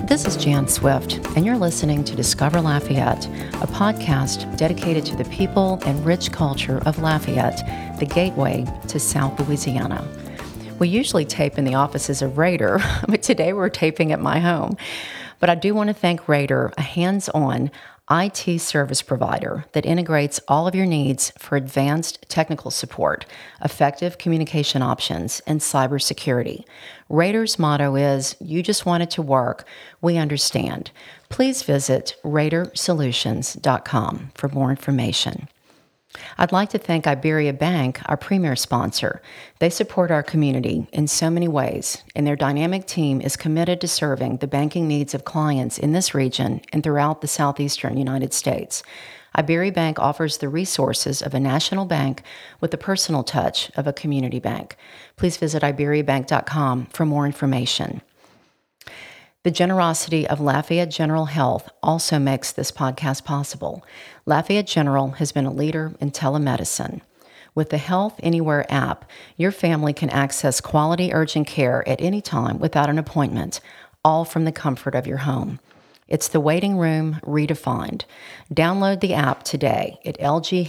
This is Jan Swift, and you're listening to Discover Lafayette, a podcast dedicated to the people and rich culture of Lafayette, the gateway to South Louisiana. We usually tape in the offices of Raider, but today we're taping at my home. But I do want to thank Raider, a hands-on IT service provider that integrates all of your needs for advanced technical support, effective communication options, and cybersecurity. Raider's motto is, "You just want it to work. We understand." Please visit raidersolutions.com for more information. I'd like to thank Iberia Bank, our premier sponsor. They support our community in so many ways, and their dynamic team is committed to serving the banking needs of clients in this region and throughout the southeastern United States. Iberia Bank offers the resources of a national bank with the personal touch of a community bank. Please visit iberiabank.com for more information. The generosity of Lafayette General Health also makes this podcast possible. Lafayette General has been a leader in telemedicine. With the Health Anywhere app, your family can access quality urgent care at any time without an appointment, all from the comfort of your home. It's the waiting room redefined. Download the app today at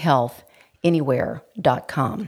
lghealthanywhere.com.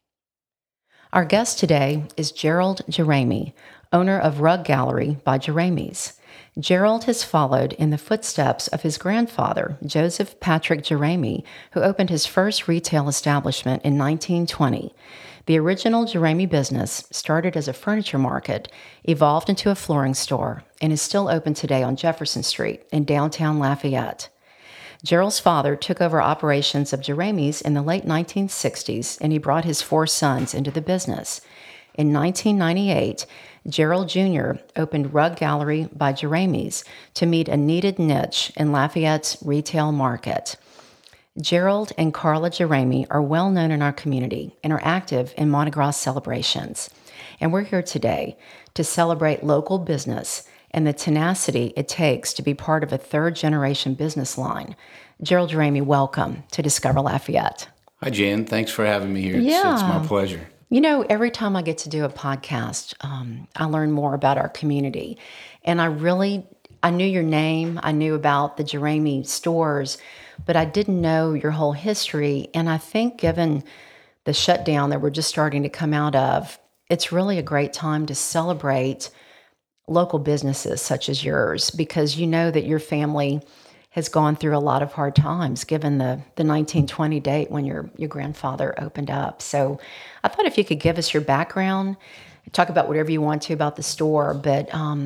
Our guest today is Gerald Jeremy, owner of Rug Gallery by Jeremy's. Gerald has followed in the footsteps of his grandfather, Joseph Patrick Jeremy, who opened his first retail establishment in 1920. The original Jeremy business started as a furniture market, evolved into a flooring store, and is still open today on Jefferson Street in downtown Lafayette. Gerald's father took over operations of Jeremy's in the late 1960s, and he brought his 4 sons into the business. In 1998, Gerald Jr. opened Rug Gallery by Jeremy's to meet a needed niche in Lafayette's retail market. Gerald and Carla Jeremy are well known in our community and are active in Mardi Gras celebrations. And we're here today to celebrate local business and the tenacity it takes to be part of a third-generation business line. Gerald Jeremy, welcome to Discover Lafayette. Hi, Jan. Thanks for having me here. Yeah. It's my pleasure. You know, every time I get to do a podcast, I learn more about our community. And I knew your name, I knew about the Jeremy stores, but I didn't know your whole history. And I think given the shutdown that we're just starting to come out of, it's really a great time to celebrate local businesses such as yours, because you know that your family has gone through a lot of hard times given the 1920 date when your grandfather opened up. So I thought if you could give us your background, talk about whatever you want to about the store, but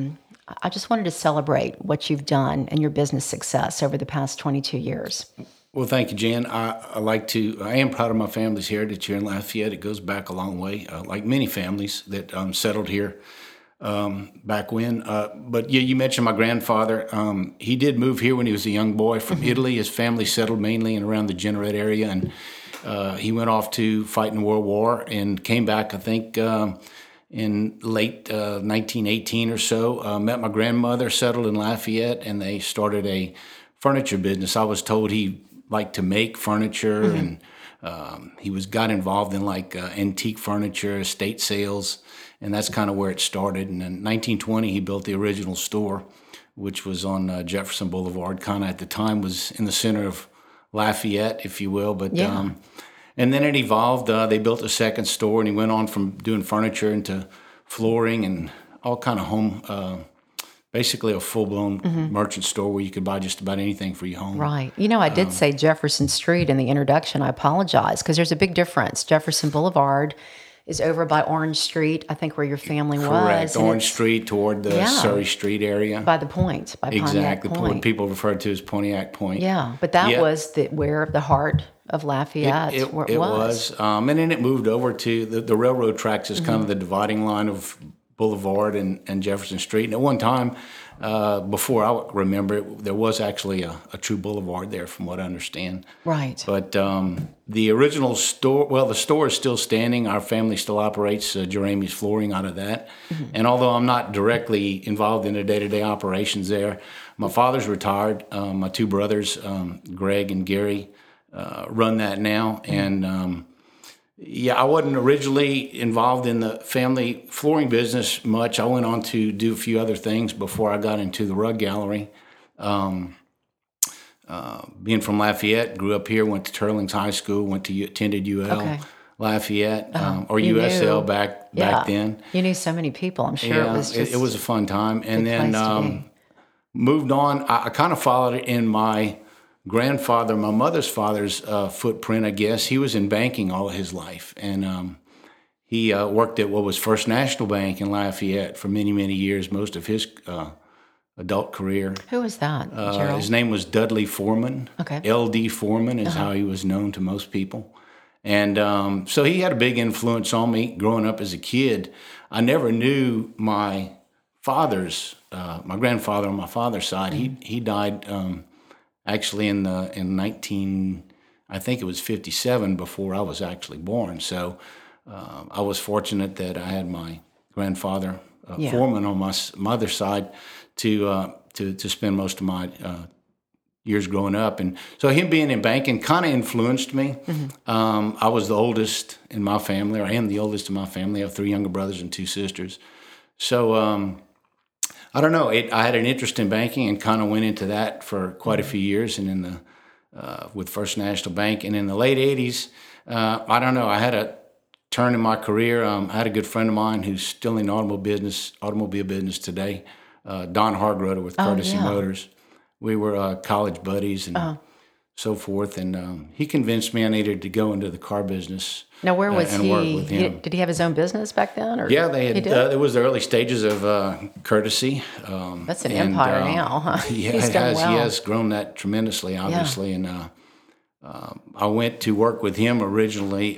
I just wanted to celebrate what you've done and your business success over the past 22 years. Well, thank you, Jan. I am proud of my family's heritage here in Lafayette. It goes back a long way, like many families that settled here back when. But yeah, you mentioned my grandfather. He did move here when he was a young boy from Italy. His family settled mainly in around the Generate area, and he went off to fight in World War and came back, I think, in late 1918 or so. Met my grandmother, settled in Lafayette, and they started a furniture business. I was told he liked to make furniture, and he got involved in antique furniture, estate sales, and that's kind of where it started. And in 1920, he built the original store, which was on Jefferson Boulevard, kind of at the time was in the center of Lafayette, if you will. But yeah. And then it evolved. They built a second store, and he went on from doing furniture into flooring and all kind of home, basically a full-blown merchant store where you could buy just about anything for your home. Right. You know, I did say Jefferson Street in the introduction. I apologize because there's a big difference. Jefferson Boulevard is over by Orange Street, I think, where your family was. Correct. Orange Street toward the Surrey Street area. By the Point, by Pontiac Point. What people refer to as Pontiac Point. Yeah, but that was where the heart of Lafayette it was. And then it moved over to the railroad tracks is kind of the dividing line of Boulevard and Jefferson Street. And at one time, before I remember it, there was actually a true boulevard there, from what I understand. Right. But the original store, the store is still standing. Our family still operates Jeremy's Flooring out of that. And although I'm not directly involved in the day-to-day operations there, my father's retired. My 2 brothers, Greg and Gary, run that now. And Yeah, I wasn't originally involved in the family flooring business much. I went on to do a few other things before I got into the rug gallery. Being from Lafayette, grew up here, went to Turlings High School, attended UL Okay. Lafayette, or You USL knew, back yeah, then. you knew so many people. I'm sure it Yeah, was it was just a fun time. a And good then place to be. moved on. I kind of followed in my grandfather, my mother's father's footprint, I guess. He was in banking all of his life. And he worked at what was First National Bank in Lafayette for many, many years, most of his adult career. Who was that, His Gerald? name was Dudley Foreman. Okay. LD Foreman is how he was known to most people. And so he had a big influence on me growing up as a kid. I never knew my grandfather on my father's side. He died actually in 19, I think it was 57 before I was actually born. So I was fortunate that I had my grandfather Yeah. Foreman on my mother's side to spend most of my years growing up. And so him being in banking kind of influenced me. I was the oldest in my family, or I am the oldest in my family. I have 3 younger brothers and 2 sisters. So I don't know. I had an interest in banking and kind of went into that for quite a few years, and with First National Bank. And in the late '80s, I don't know. I had a turn in my career. I had a good friend of mine who's still in the automobile business today, Don Hargroder with Oh, Courtesy yeah. Motors. We were college buddies and so forth. And he convinced me I needed to go into the car business Now, where was and work with him. Did he have his own business back then, or Yeah, they he had. did? It was the early stages of Courtesy. That's an And empire now, huh? yeah, He's it done has. He well. has grown that tremendously, obviously. And I went to work with him originally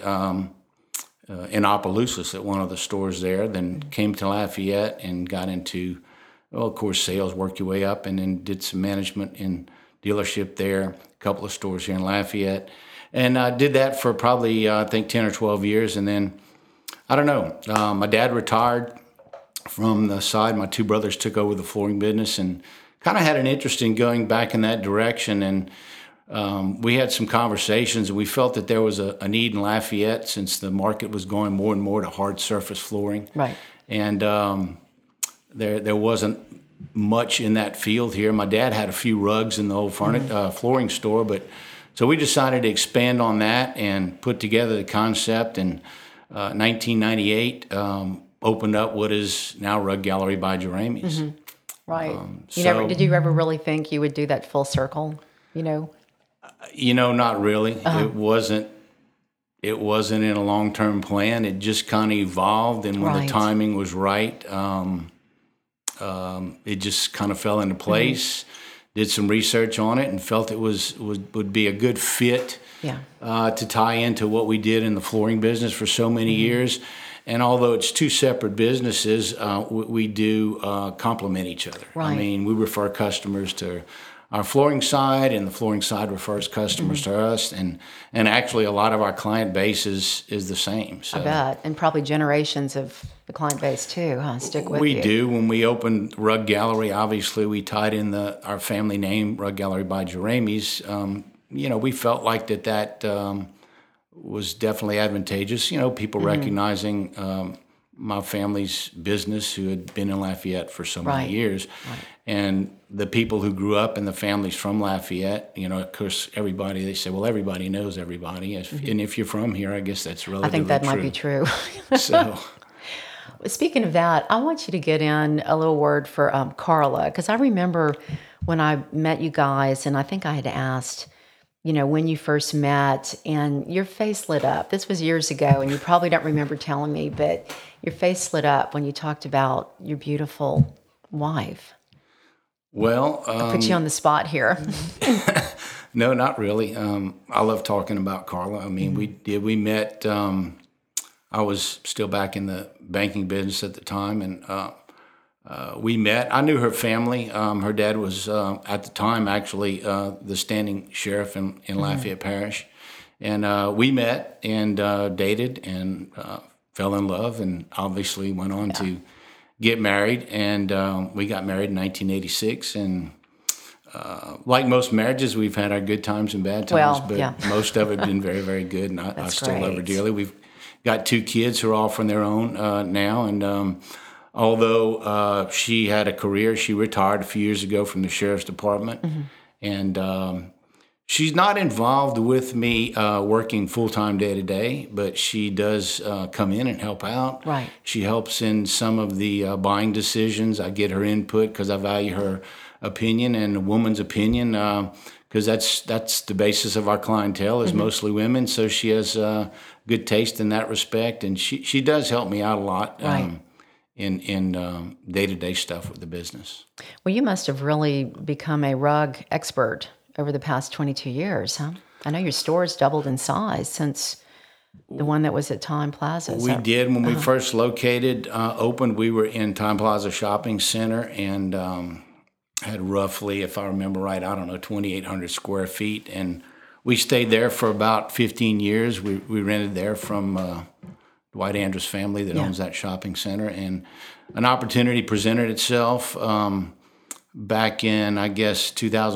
in Opelousas at one of the stores there. Then came to Lafayette and got into, well, of course, sales. Worked your way up, and then did some management in dealership there. A couple of stores here in Lafayette, and I did that for probably I think 10 or 12 years, and then I don't know. My dad retired from the side. My 2 brothers took over the flooring business and kind of had an interest in going back in that direction. And we had some conversations, and we felt that there was a need in Lafayette since the market was going more and more to hard surface flooring. Right. And there wasn't much in that field here. My dad had a few rugs in the old flooring store, but so we decided to expand on that and put together the concept. And 1998 opened up what is now Rug Gallery by Jeremy's. Right. So Did you ever really think you would do that full circle? not really. It wasn't in a long-term plan. It just kind of evolved, and when Right. the timing was right, it just kind of fell into place. Did some research on it and felt it would be a good fit Yeah. to tie into what we did in the flooring business for so many years. And although it's 2 separate businesses, we do complement each other. I Right. mean, we refer customers to our flooring side, and the flooring side refers customers to us. And actually, a lot of our client base is the same. So I bet. And probably generations of the client base too, huh? Stick with we you. do. When we opened Rug Gallery, obviously we tied in our family name, Rug Gallery by Jeremy's. We felt like that was definitely advantageous. People recognizing my family's business, who had been in Lafayette for so Right. many years, and the people who grew up and the families from Lafayette. Of course, they say, well, everybody knows everybody, and if you're from here, I guess that's I relatively think that true. might be true. So. Speaking of that, I want you to get in a little word for Carla, because I remember when I met you guys, and I think I had asked, when you first met, and your face lit up. This was years ago, and you probably don't remember telling me, but your face lit up when you talked about your beautiful wife. Well, Put you on the spot here. no, not really. I love talking about Carla. I mean, we met. I was still back in the banking business at the time, and we met. I knew her family. Her dad was at the time actually the standing sheriff in Lafayette Parish, and we met and dated and fell in love, and obviously went on to get married. And we got married in 1986, and like most marriages, we've had our good times and bad times, Well, but yeah. most of it been very, very good, and I still love her great. dearly. got 2 kids who are off on their own now. And although she had a career, she retired a few years ago from the sheriff's department. And she's not involved with me working full-time day to day, but she does come in and help out. Right. She helps in some of the buying decisions. I get her input because I value her opinion and a woman's opinion, because that's the basis of our clientele is mostly women. So she has good taste in that respect, and she does help me out a lot. Right. In day-to-day stuff with the business. Well, you must have really become a rug expert over the past 22 years, huh? I know your store's doubled in size since the one that was at Time Plaza. We did. When we first opened, we were in Time Plaza Shopping Center and had roughly, if I remember right, 2,800 square feet. And we stayed there for about 15 years. We rented there from Dwight Andrews family that owns that shopping center. And an opportunity presented itself back in, I guess,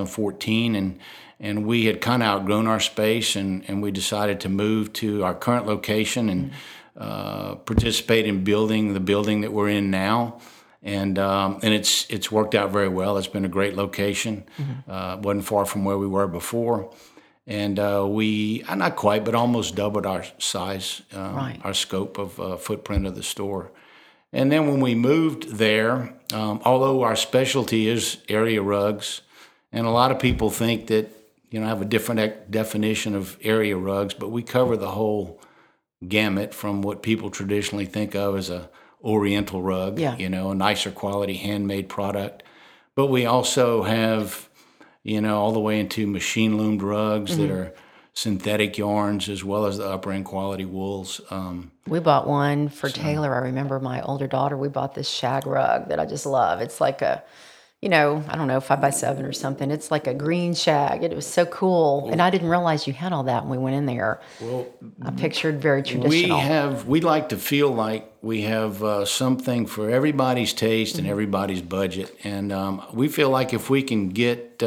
2014. And we had kind of outgrown our space, and we decided to move to our current location and participate in building the building that we're in now. And it's worked out very well. It's been a great location. Wasn't far from where we were before. And we, not quite, but almost doubled our size, our scope of footprint of the store. And then when we moved there, although our specialty is area rugs, and a lot of people think that, have a different definition of area rugs, but we cover the whole gamut from what people traditionally think of as a oriental rug, a nicer quality handmade product. But we also have, all the way into machine loomed rugs that are synthetic yarns as well as the upper end quality wools. We bought one for Taylor. I remember my older daughter, we bought this shag rug that I just love. It's like a, I don't know, 5x7 or something. It's like a green shag. It was so cool. And I didn't realize you had all that when we went in there. Well, I pictured very traditional. We like to feel like we have something for everybody's taste and everybody's budget. And we feel like if we can get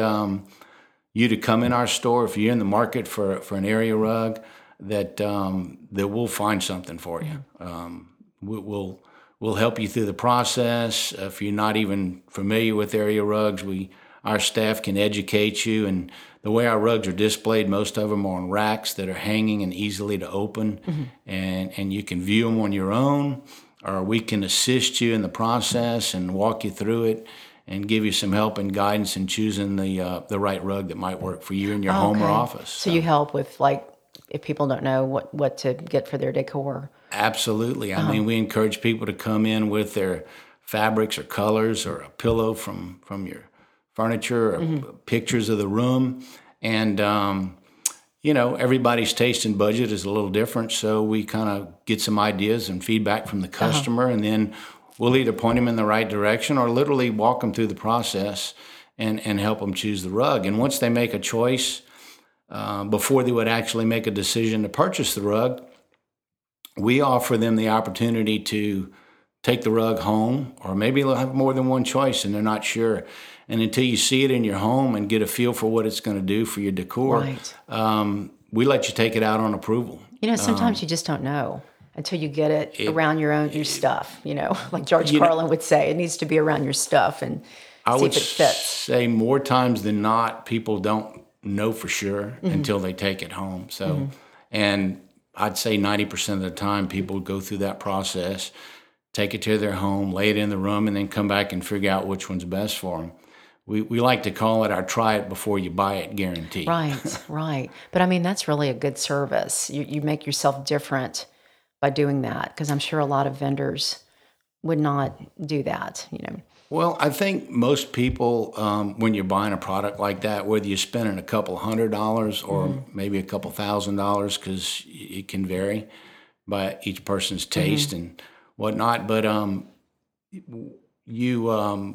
you to come in our store, if you're in the market for an area rug, that we'll find something for you. We'll help you through the process. If you're not even familiar with area rugs, our staff can educate you. And the way our rugs are displayed, most of them are on racks that are hanging and easily to open, and you can view them on your own, or we can assist you in the process and walk you through it and give you some help and guidance in choosing the right rug that might work for you in your home or office. So you help with, like, if people don't know what to get for their decor. Absolutely. I mean, we encourage people to come in with their fabrics or colors or a pillow from your furniture or pictures of the room. And, everybody's taste and budget is a little different. So we kind of get some ideas and feedback from the customer, and then we'll either point them in the right direction or literally walk them through the process and help them choose the rug. And once they make a choice, before they would actually make a decision to purchase the rug, we offer them the opportunity to take the rug home, or maybe they'll have more than one choice and they're not sure. And until you see it in your home and get a feel for what it's going to do for your decor, we let you take it out on approval. Sometimes you just don't know until you get it around your stuff. Like George Carlin would say, it needs to be around your stuff and see if it fits. I would say more times than not, people don't know for sure until they take it home. So, and I'd say 90% of the time people go through that process, take it to their home, lay it in the room, and then come back and figure out which one's best for them. We like to call it our try it before you buy it guarantee. Right. But I mean, that's really a good service. You make yourself different by doing that, because I'm sure a lot of vendors would not do that, Well, I think most people, when you're buying a product like that, whether you're spending a couple $100 or maybe a couple $1,000, because it can vary by each person's taste and whatnot, but you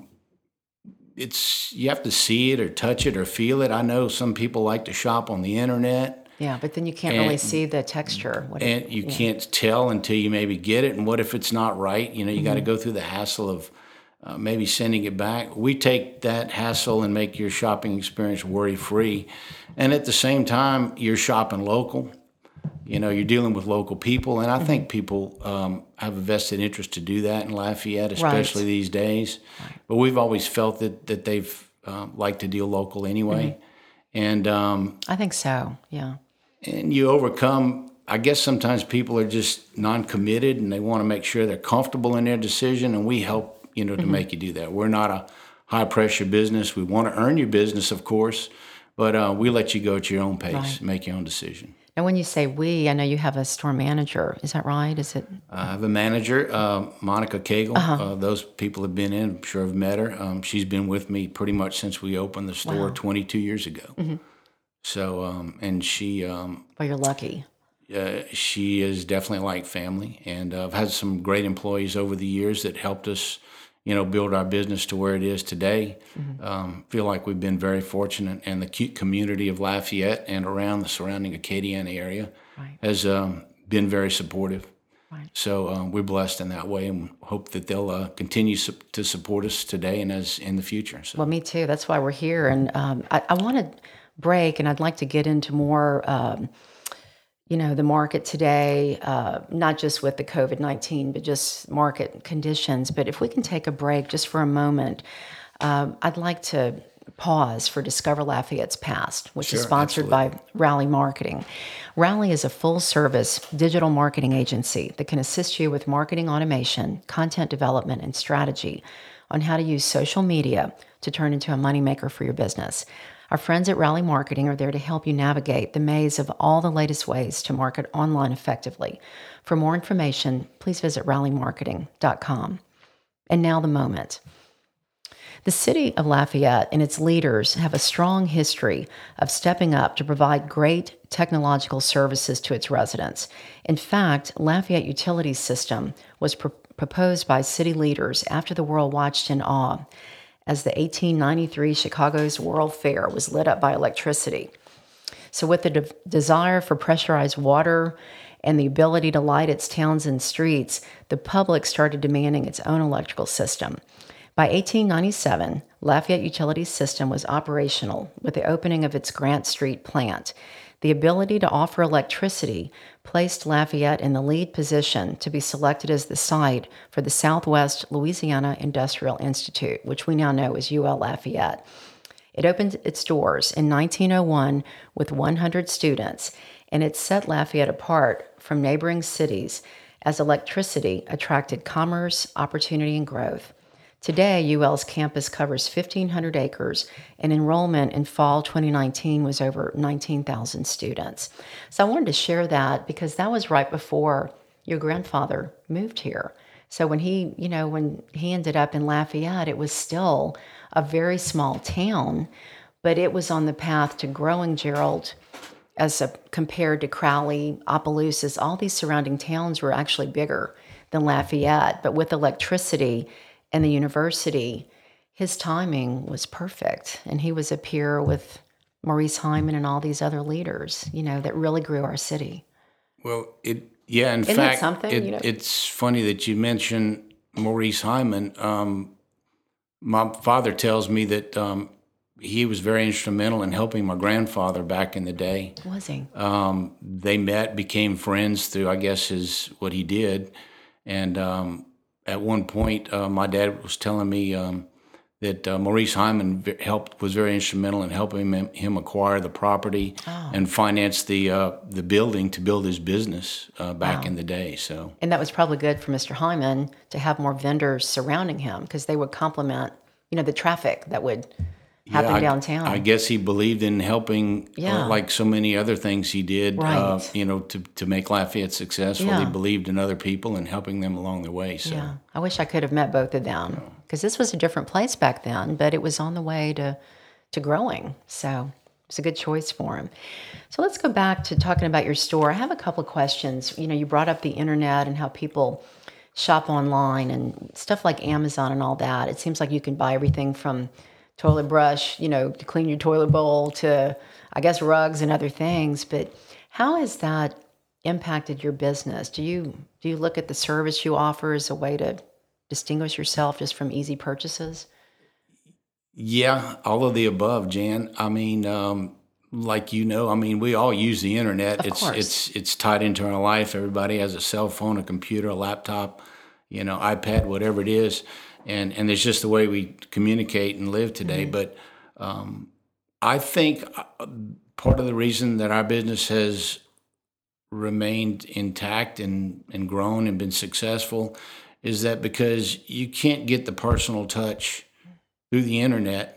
have to see it or touch it or feel it. I know some people like to shop on the internet. Yeah, but then you can't really see the texture. You can't tell until you maybe get it. And what if it's not right? You got to go through the hassle of maybe sending it back. We take that hassle and make your shopping experience worry-free. And at the same time, you're shopping local. You're dealing with local people, and I think people have a vested interest to do that in Lafayette, especially these days. But we've always felt that they've liked to deal local anyway. And I think so, yeah. and you overcome, I guess sometimes people are just non-committed and they want to make sure they're comfortable in their decision, and we help, to make you do that. We're not a high-pressure business. We want to earn your business, of course, but we let you go at your own pace, make your own decision. And when you say we, I know you have a store manager. Is that right? Is it? I have a manager, Monica Cagle. Those people have been in. I'm sure I've met her. She's been with me pretty much since we opened the store 22 years ago. So, and she... well, you're lucky. She is definitely like family. And I've had some great employees over the years that helped us, build our business to where it is today. Feel like we've been very fortunate, and the community of Lafayette and around the surrounding Acadiana area has been very supportive. So we're blessed in that way, and hope that they'll continue to support us today and as in the future. So. Well, me too. That's why we're here. And I want to break, and I'd like to get into more the market today, not just with the COVID-19, but just market conditions. But if we can take a break just for a moment, I'd like to pause for Discover Lafayette's Past, which is sponsored by Rally Marketing. Rally is a full-service digital marketing agency that can assist you with marketing automation, content development, and strategy on how to use social media to turn into a moneymaker for your business. Our friends at Rally Marketing are there to help you navigate the maze of all the latest ways to market online effectively. For more information, please visit rallymarketing.com. And now the moment. The city of Lafayette and its leaders have a strong history of stepping up to provide great technological services to its residents. In fact, Lafayette Utilities System was proposed by city leaders after the world watched in awe as the 1893 Chicago's World Fair was lit up by electricity. So with the desire for pressurized water and the ability to light its towns and streets, the public started demanding its own electrical system. By 1897, Lafayette Utilities System was operational with the opening of its Grant Street plant. The ability to offer electricity placed Lafayette in the lead position to be selected as the site for the Southwest Louisiana Industrial Institute, which we now know as UL Lafayette. It opened its doors in 1901 with 100 students, and it set Lafayette apart from neighboring cities as electricity attracted commerce, opportunity, and growth. Today, UL's campus covers 1,500 acres, and enrollment in fall 2019 was over 19,000 students. So I wanted to share that because that was right before your grandfather moved here. So when he ended up in Lafayette, it was still a very small town, but it was on the path to growing, Gerald, compared to Crowley, Opelousas. All these surrounding towns were actually bigger than Lafayette, but with electricity and the university, his timing was perfect. And he was a peer with Maurice Hyman and all these other leaders, that really grew our city. Well, in fact, it's funny that you mentioned Maurice Hyman. My father tells me that he was very instrumental in helping my grandfather back in the day. Was he? They met, became friends through, I guess, what he did. And at one point, my dad was telling me that Maurice Hyman was very instrumental in helping him acquire the property and finance the building to build his business back in the day. So, and that was probably good for Mr. Hyman to have more vendors surrounding him because they would complement, the traffic that would happen downtown. I guess he believed in helping, like so many other things he did, to make Lafayette successful. He believed in other people and helping them along their way. So. Yeah, I wish I could have met both of them because this was a different place back then, but it was on the way to growing. So it's a good choice for him. So let's go back to talking about your store. I have a couple of questions. You brought up the internet and how people shop online and stuff like Amazon and all that. It seems like you can buy everything from toilet brush, to clean your toilet bowl to, I guess, rugs and other things. But how has that impacted your business? Do you look at the service you offer as a way to distinguish yourself just from easy purchases? Yeah, all of the above, Jan. I mean, like I mean, we all use the internet. Of course. It's tied into our life. Everybody has a cell phone, a computer, a laptop, iPad, whatever it is, and it's just the way we communicate and live today. But I think part of the reason that our business has remained intact and grown and been successful is that because you can't get the personal touch through the internet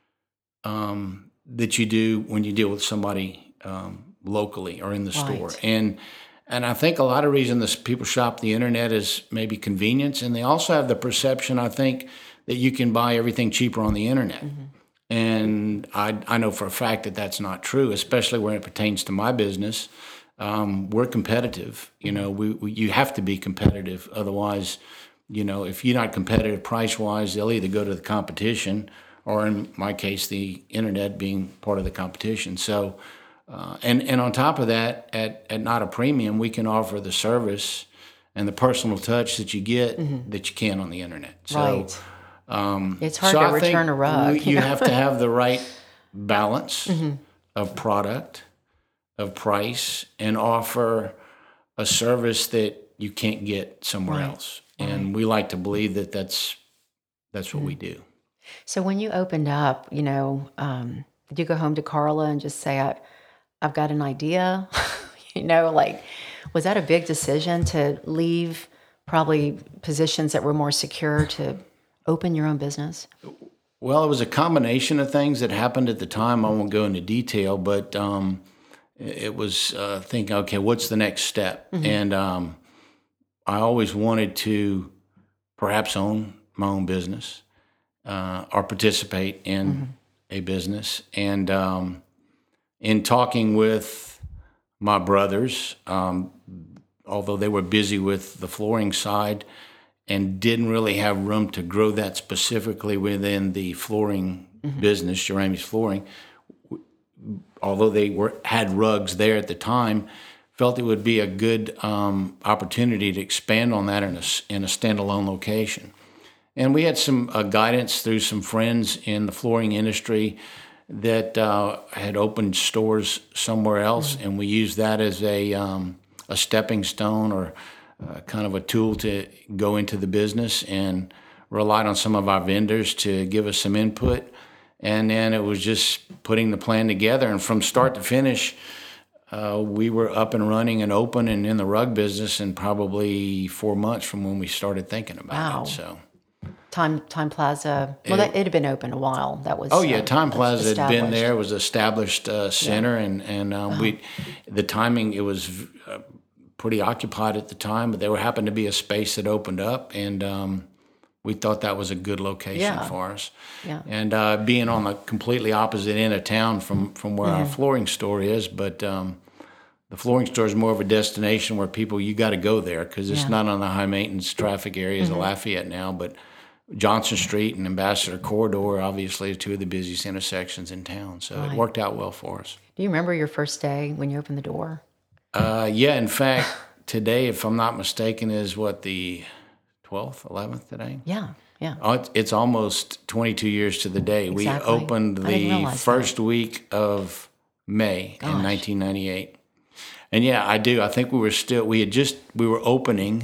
that you do when you deal with somebody locally or in the store. Right. And I think a lot of reason people shop the internet is maybe convenience, and they also have the perception, I think, that you can buy everything cheaper on the internet. And I know for a fact that that's not true, especially when it pertains to my business. We're competitive. You have to be competitive. Otherwise, if you're not competitive price-wise, they'll either go to the competition, or in my case, the internet being part of the competition. So, and on top of that, at not a premium, we can offer the service and the personal touch that you get that you can on the internet. So, right. It's hard to return a rug. You have to have the right balance of product, of price, and offer a service that you can't get somewhere else. And we like to believe that that's what we do. So when you opened up, did you go home to Carla and just say, I've got an idea? Was that a big decision to leave probably positions that were more secure to open your own business? Well, it was a combination of things that happened at the time. I won't go into detail, but it was thinking, okay, what's the next step? And I always wanted to perhaps own my own business or participate in a business. And in talking with my brothers, although they were busy with the flooring side and didn't really have room to grow that specifically within the flooring business, Jeramey's Flooring, although they had rugs there at the time, felt it would be a good opportunity to expand on that in a standalone location. And we had some guidance through some friends in the flooring industry that had opened stores somewhere else, and we used that as a stepping stone or kind of a tool to go into the business, and relied on some of our vendors to give us some input. And then it was just putting the plan together, and from start to finish, we were up and running and open and in the rug business in probably 4 months from when we started thinking about it. So. Time Plaza. Well, it had been open a while. That was. Oh yeah, Time Plaza had been there. It was an established center, and the timing, it was pretty occupied at the time, but there happened to be a space that opened up, and we thought that was a good location for us. Yeah. And being on the completely opposite end of town from where our flooring store is, but the flooring store is more of a destination where you got to go there because it's not on the high maintenance traffic areas of Lafayette now, but Johnson Street and Ambassador Corridor obviously are two of the busiest intersections in town. So it worked out well for us. Do you remember your first day when you opened the door? Yeah, in fact, today, if I'm not mistaken, is the 12th, 11th today? Yeah. Oh, it's almost 22 years to the day. Exactly. We opened the first week of May in 1998. And yeah, I do. I think we were opening,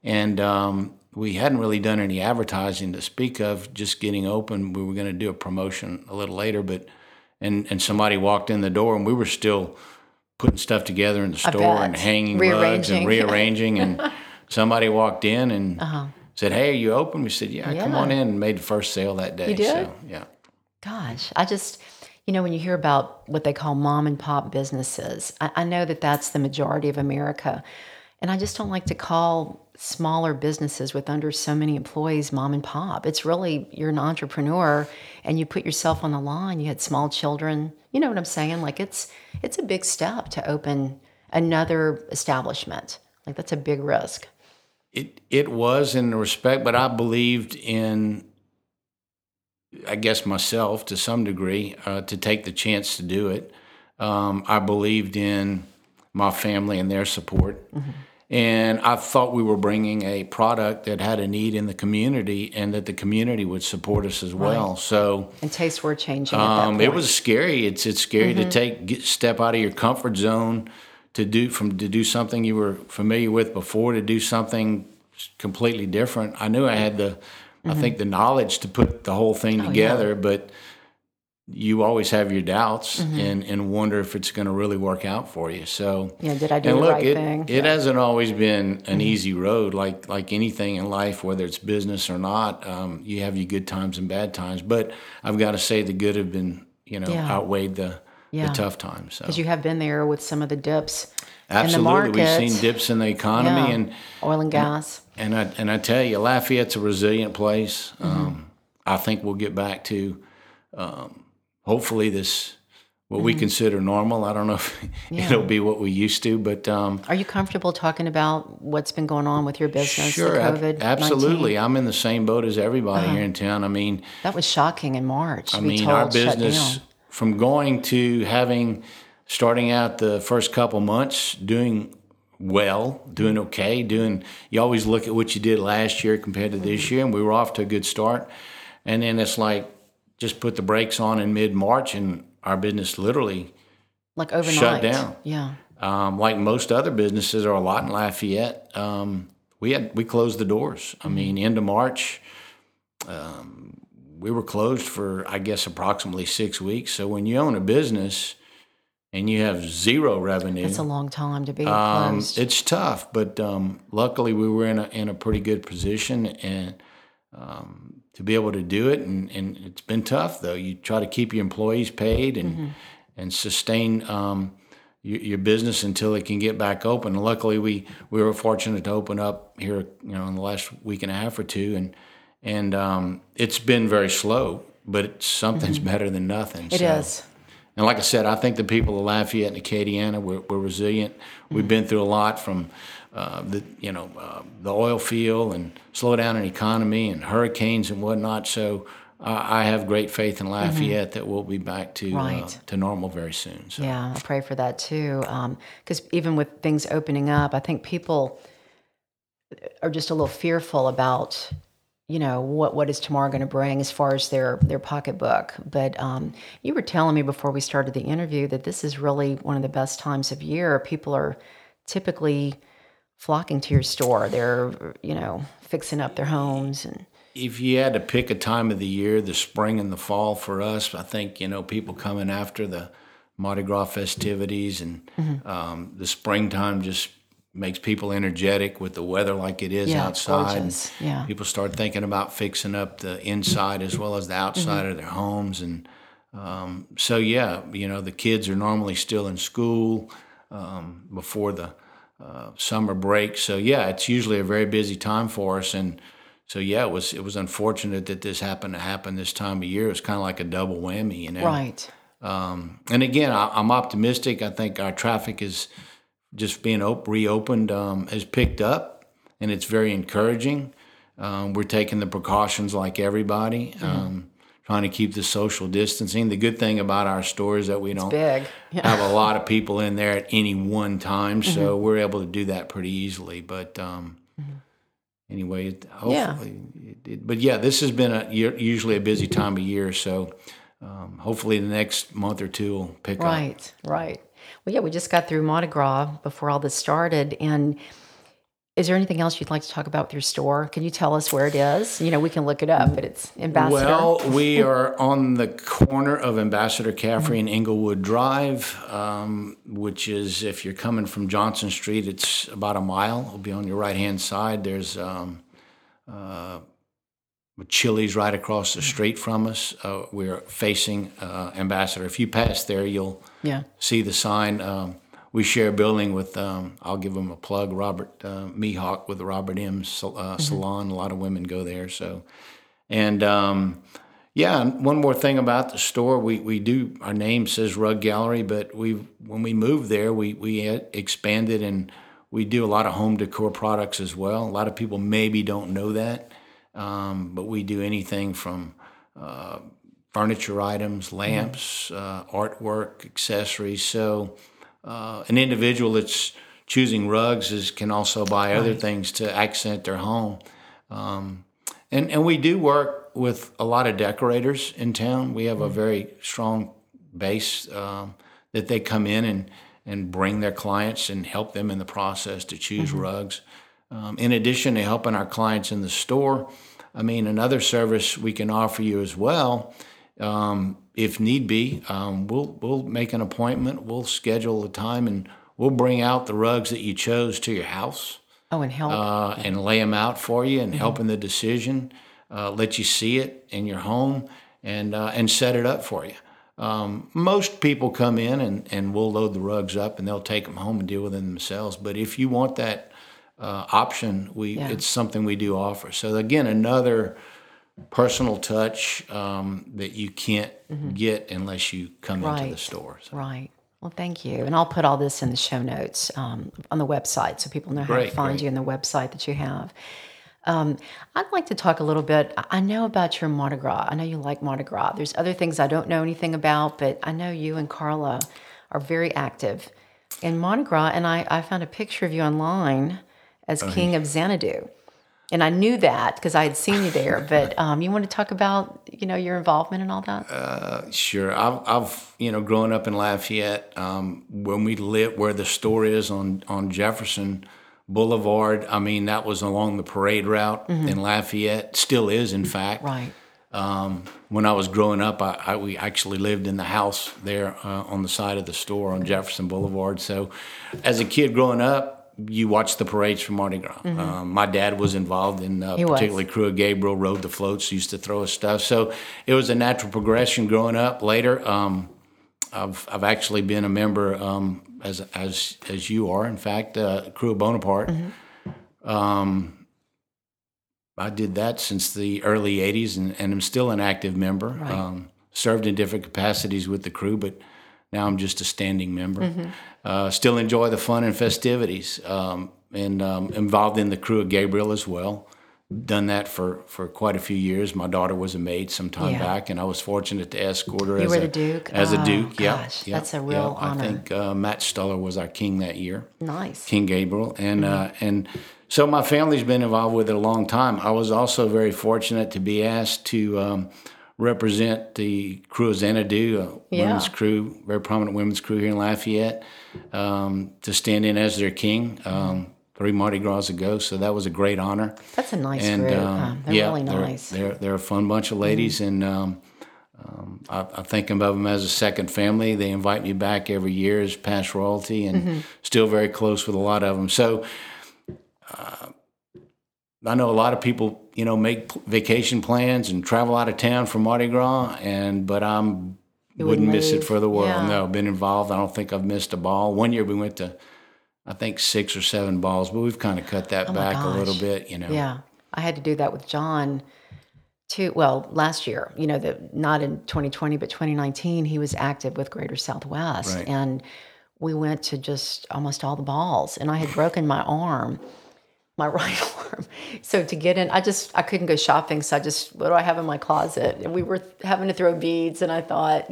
and we hadn't really done any advertising to speak of, just getting open. We were going to do a promotion a little later, but and somebody walked in the door, and we were still putting stuff together in the store and hanging rugs and rearranging, and somebody walked in and said, "Hey, are you open?" We said, yeah, come on in," and made the first sale that day. You did? So, yeah. Gosh, I just, when you hear about what they call mom and pop businesses, I know that that's the majority of America. And I just don't like to call smaller businesses with under so many employees mom and pop. It's really, you're an entrepreneur and you put yourself on the line. You had small children. You know what I'm saying? Like it's a big step to open another establishment. Like that's a big risk. It was in respect, but I believed in, I guess, myself to some degree to take the chance to do it. I believed in my family and their support. And I thought we were bringing a product that had a need in the community and that the community would support us as well. Right. So And tastes were changing at that point. it was scary. It's scary to step out of your comfort zone to do something you were familiar with before to do something completely different. I knew I had I think the knowledge to put the whole thing together, but you always have your doubts and wonder if it's going to really work out for you. So did I do the right thing? It hasn't always been an easy road, like anything in life, whether it's business or not. You have your good times and bad times, but I've got to say the good have been, outweighed the tough times. Because you have been there with some of the dips Absolutely, in the market. we've seen dips in the economy and oil and gas. And I tell you, Lafayette's a resilient place. I think we'll get back to. Hopefully what we consider normal. I don't know if it'll be what we used to, but are you comfortable talking about what's been going on with your business? Sure, the COVID-19? Absolutely. I'm in the same boat as everybody here in town. I mean, that was shocking in March. Our business from going to starting out the first couple months doing well, doing okay, you always look at what you did last year compared to this year, and we were off to a good start. And then it's like, just put the brakes on in mid-March, and our business literally like overnight shut down. Yeah. Like most other businesses, or a lot in Lafayette, we closed the doors. I mean, end of March, we were closed for, I guess, approximately 6 weeks. So when you own a business and you have zero revenue, it's a long time to be closed. It's tough, but luckily we were in a pretty good position and. To be able to do it, and it's been tough though. You try to keep your employees paid and sustain your business until it can get back open. And luckily, we were fortunate to open up here, in the last week and a half or two, and it's been very slow, but something's better than nothing. It is. And like I said, I think the people of Lafayette and Acadiana we're resilient. We've been through a lot from the oil field and slowdown in economy and hurricanes and whatnot. So I have great faith in Lafayette that we'll be back to normal very soon. So. Yeah, I pray for that too. Because even with things opening up, I think people are just a little fearful about what is tomorrow going to bring as far as their pocketbook. But you were telling me before we started the interview that this is really one of the best times of year. People are typically flocking to your store. They're, fixing up their homes. And if you had to pick a time of the year, the spring and the fall for us, I think, people coming after the Mardi Gras festivities and the springtime just makes people energetic with the weather like it is outside. Gorgeous. Yeah. People start thinking about fixing up the inside as well as the outside of their homes. And the kids are normally still in school before the summer break. So it's usually a very busy time for us. And so it was unfortunate that this happened to happen this time of year. It was kind of like a double whammy, Right. And again, I'm optimistic. I think our traffic is just being reopened has picked up, and it's very encouraging. We're taking the precautions like everybody. Trying to keep the social distancing. The good thing about our store is that we don't have a lot of people in there at any one time, so we're able to do that pretty easily. But anyway, hopefully, this has been usually a busy time of year, so hopefully the next month or two will pick up. Right. Well, we just got through Mardi Gras before all this started, and is there anything else you'd like to talk about with your store? Can you tell us where it is? We can look it up, but it's Ambassador. Well, we are on the corner of Ambassador Caffrey and Englewood Drive, which is, if you're coming from Johnson Street, it's about a mile. It'll be on your right-hand side. There's Chili's right across the street from us. We're facing Ambassador. If you pass there, you'll see the sign. We share a building with, I'll give them a plug, Robert Mehawk with the Robert M. Salon. A lot of women go there. So, and one more thing about the store, we do, our name says Rug Gallery, but when we moved there, we expanded and we do a lot of home decor products as well. A lot of people maybe don't know that, but we do anything from furniture items, lamps, artwork, accessories. So, an individual that's choosing rugs can also buy other things to accent their home. And we do work with a lot of decorators in town. We have a very strong base that they come in and bring their clients and help them in the process to choose rugs. In addition to helping our clients in the store, I mean, another service we can offer you as well, if need be, we'll make an appointment, we'll schedule a time, and we'll bring out the rugs that you chose to your house. Oh, and help. And lay them out for you and help in the decision, let you see it in your home, and set it up for you. Most people come in and we'll load the rugs up and they'll take them home and deal with them themselves. But if you want that option, it's something we do offer. So again, another personal touch that you can't get unless you come into the store. So. Right. Well, thank you. And I'll put all this in the show notes on the website so people know how to find you in the website that you have. I'd like to talk a little bit. I know about your Mardi Gras. I know you like Mardi Gras. There's other things I don't know anything about, but I know you and Carla are very active in Mardi Gras. And I found a picture of you online as King of Xanadu. And I knew that because I had seen you there. But you want to talk about, your involvement and all that? Sure. I've growing up in Lafayette, when we lived where the store is on Jefferson Boulevard, I mean, that was along the parade route in Lafayette. Still is, in fact. Right. When I was growing up, we actually lived in the house there on the side of the store on Jefferson Boulevard. So as a kid growing up, you watched the parades from Mardi Gras. My dad was involved in particularly Crew of Gabriel, rode the floats, used to throw us stuff. So it was a natural progression growing up. Later, I've actually been a member, as you are, in fact, Crew of Bonaparte. I did that since the early 80s and I'm still an active member. Right. Served in different capacities with the crew, but now I'm just a standing member. Still enjoy the fun and festivities, and involved in the Crew of Gabriel as well. Done that for quite a few years. My daughter was a maid some time back, and I was fortunate to escort her as the Duke? As a Duke, gosh, that's a real honor. I think Matt Stuller was our king that year. Nice. King Gabriel. And so my family's been involved with it a long time. I was also very fortunate to be asked to represent the Crew of Xanadu, women's crew, very prominent women's crew here in Lafayette, to stand in as their king 3 Mardi Gras ago. So that was a great honor. That's a nice group. They're really nice. They're a fun bunch of ladies, and I think of them as a second family. They invite me back every year as past royalty, and still very close with a lot of them. So I know a lot of people, make vacation plans and travel out of town for Mardi Gras, but I wouldn't miss it for the world. Yeah. No, I've been involved. I don't think I've missed a ball. One year we went to, I think, 6 or 7 balls, but we've kind of cut that back a little bit, Yeah, I had to do that with John too. Well, last year, not in 2020, but 2019, he was active with Greater Southwest, and we went to just almost all the balls, and I had broken my arm. My right arm. So to get in, I couldn't go shopping. So what do I have in my closet? And we were having to throw beads. And I thought,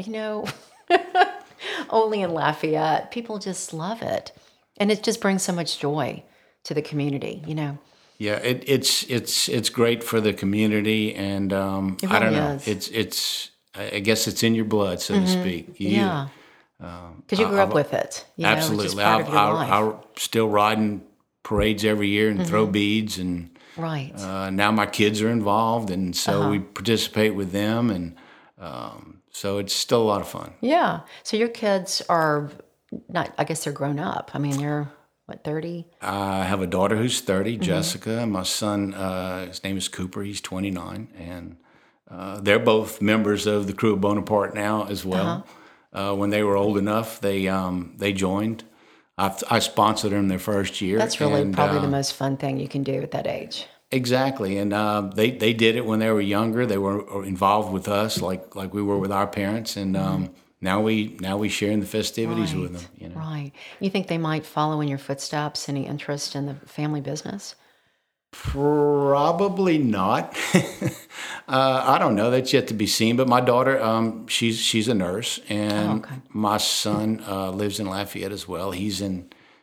only in Lafayette, people just love it. And it just brings so much joy to the community, Yeah, it's great for the community. And it really I don't know, is. I guess it's in your blood, so to speak. Yeah. Because you grew up with it. Absolutely. I'm still riding parades every year and throw beads, and now my kids are involved, and so we participate with them, and so it's still a lot of fun. Yeah. So your kids are not, I guess they're grown up. I mean, you're what, 30? I have a daughter who's 30, Jessica, and my son, his name is Cooper, he's 29, and they're both members of the Crew of Bonaparte now as well. When they were old enough, they joined. I sponsored them their first year. That's really probably the most fun thing you can do at that age. Exactly, and they did it when they were younger. They were involved with us, like we were with our parents, and now we share in the festivities with them. Right. You think they might follow in your footsteps? Any interest in the family business? Probably not. I don't know. That's yet to be seen. But my daughter, she's a nurse, and my son lives in Lafayette as well. He's in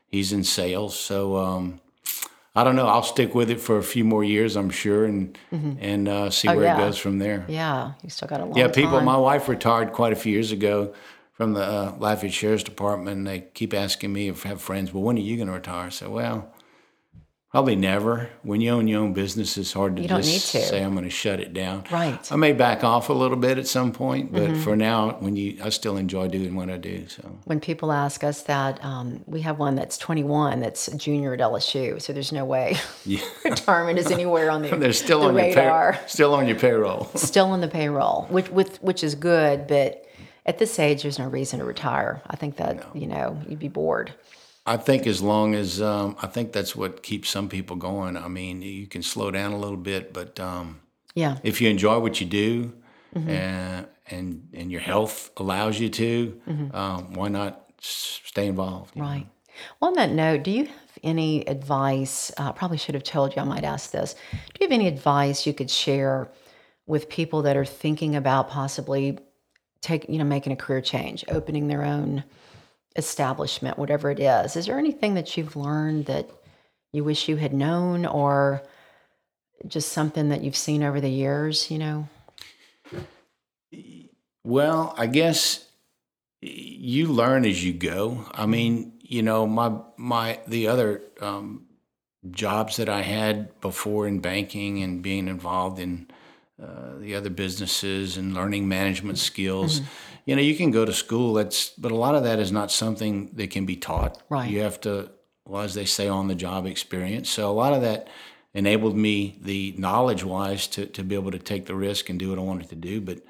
He's in sales. So I don't know. I'll stick with it for a few more years, I'm sure, and see where it goes from there. Yeah, you still got a long Yeah, time. my wife retired quite a few years ago from the Lafayette Sheriff's Department, and they keep asking me if I have friends, well, when are you going to retire? I said, well, probably never. When you own your own business, it's hard to You don't need just to. say I'm going to shut it down. Right. I may back off a little bit at some point, but for now, I still enjoy doing what I do. So When people ask us that, we have one that's 21 that's a junior at LSU, so there's no way yeah, retirement is anywhere on they're still the on radar. your still on your payroll. Still on the payroll, which is good, but at this age, there's no reason to retire. I think that, you'd be bored. I think as long as I think that's what keeps some people going. I mean, you can slow down a little bit, but Yeah. if you enjoy what you do, and your health allows you to, why not stay involved? you know? Right. Well, on that note, do you have any advice? Probably should have told you I might ask this. Do you have any advice you could share with people that are thinking about possibly making a career change, opening their own establishment, whatever it is? Is there anything that you've learned that you wish you had known, or just something that you've seen over the years? Well, I guess you learn as you go. I mean, the other jobs that I had before in banking and being involved in the other businesses and learning management skills. You can go to school. But a lot of that is not something that can be taught. Right. You have to, well, as they say, on the job experience. So a lot of that enabled me, the knowledge wise, to be able to take the risk and do what I wanted to do. But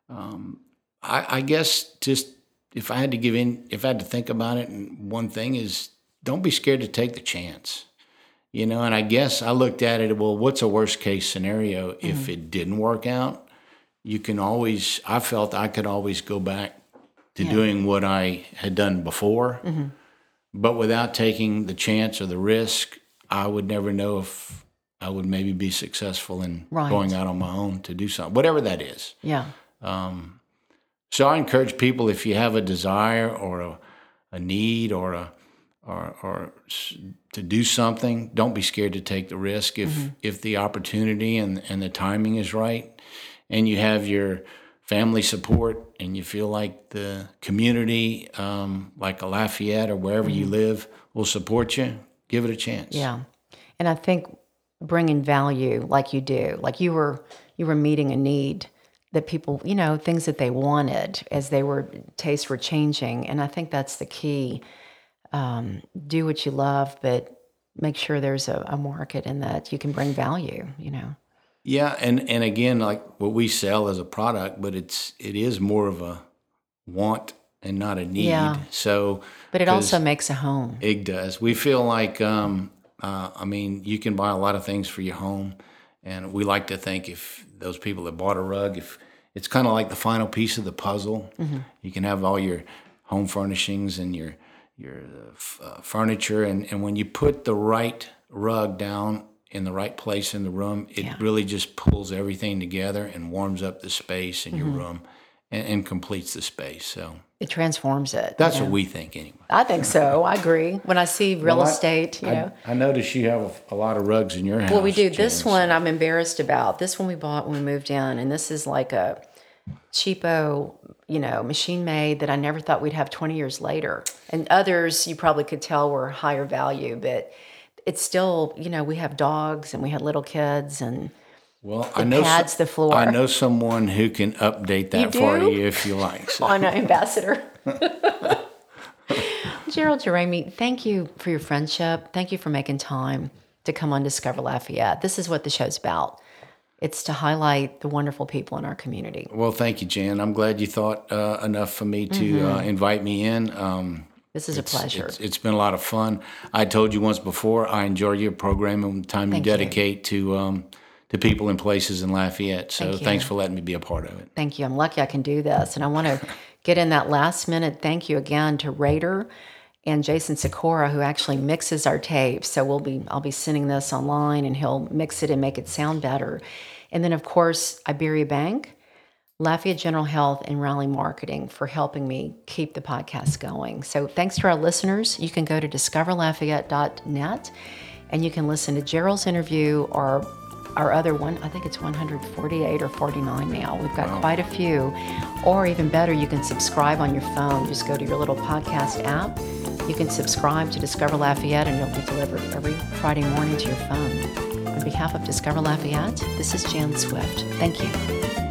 I guess just if I had to think about it, and one thing is, don't be scared to take the chance. And I guess I looked at it, well, what's a worst case scenario? If it didn't work out, I felt I could always go back to doing what I had done before. But without taking the chance or the risk, I would never know if I would maybe be successful in going out on my own to do something, whatever that is. Yeah. So I encourage people, if you have a desire or a need or to do something, don't be scared to take the risk. If the opportunity and the timing is right, and you have your family support, and you feel like the community, like a Lafayette or wherever you live, will support you, give it a chance. Yeah. And I think bringing value like you do, like you were meeting a need that people, things that they wanted as tastes were changing. And I think that's the key. Do what you love, but make sure there's a market and that you can bring value, Yeah, and again, like what we sell as a product, but it is more of a want and not a need. Yeah. So, But it also makes a home. It does. We feel like, you can buy a lot of things for your home, and we like to think if those people that bought a rug, if it's kind of like the final piece of the puzzle, you can have all your home furnishings and your furniture, and when you put the right rug down in the right place in the room, it really just pulls everything together and warms up the space in your room and completes the space. So it transforms it. That's what we think anyway. I think so. I agree. When I see real estate, I notice you have a lot of rugs in your house. Well, we do. This one I'm embarrassed about. This one we bought when we moved in, and this is like a cheapo, machine made that I never thought we'd have 20 years later. And others you probably could tell were higher value, but it's still, we have dogs and we had little kids, and pads the floor. I know someone who can update that for you if you like. So. I know, Ambassador. Gerald Jeremy, thank you for your friendship. Thank you for making time to come on Discover Lafayette. This is what the show's about. It's to highlight the wonderful people in our community. Well, thank you, Jan. I'm glad you thought enough for me to invite me in. This is a pleasure. It's been a lot of fun. I told you once before, I enjoy your program and the time you dedicate to people and places in Lafayette. So thanks for letting me be a part of it. Thank you. I'm lucky I can do this. And I want to get in that last minute thank you again to Raider and Jason Sikora, who actually mixes our tapes. So I'll be sending this online, and he'll mix it and make it sound better. And then, of course, Iberia Bank, Lafayette General Health, and Raleigh Marketing for helping me keep the podcast going. So thanks to our listeners. You can go to discoverlafayette.net and you can listen to Gerald's interview or our other one. I think it's 148 or 49 now. We've got quite a few. Or even better, you can subscribe on your phone. Just go to your little podcast app. You can subscribe to Discover Lafayette and it'll be delivered every Friday morning to your phone. On behalf of Discover Lafayette, this is Jan Swift. Thank you.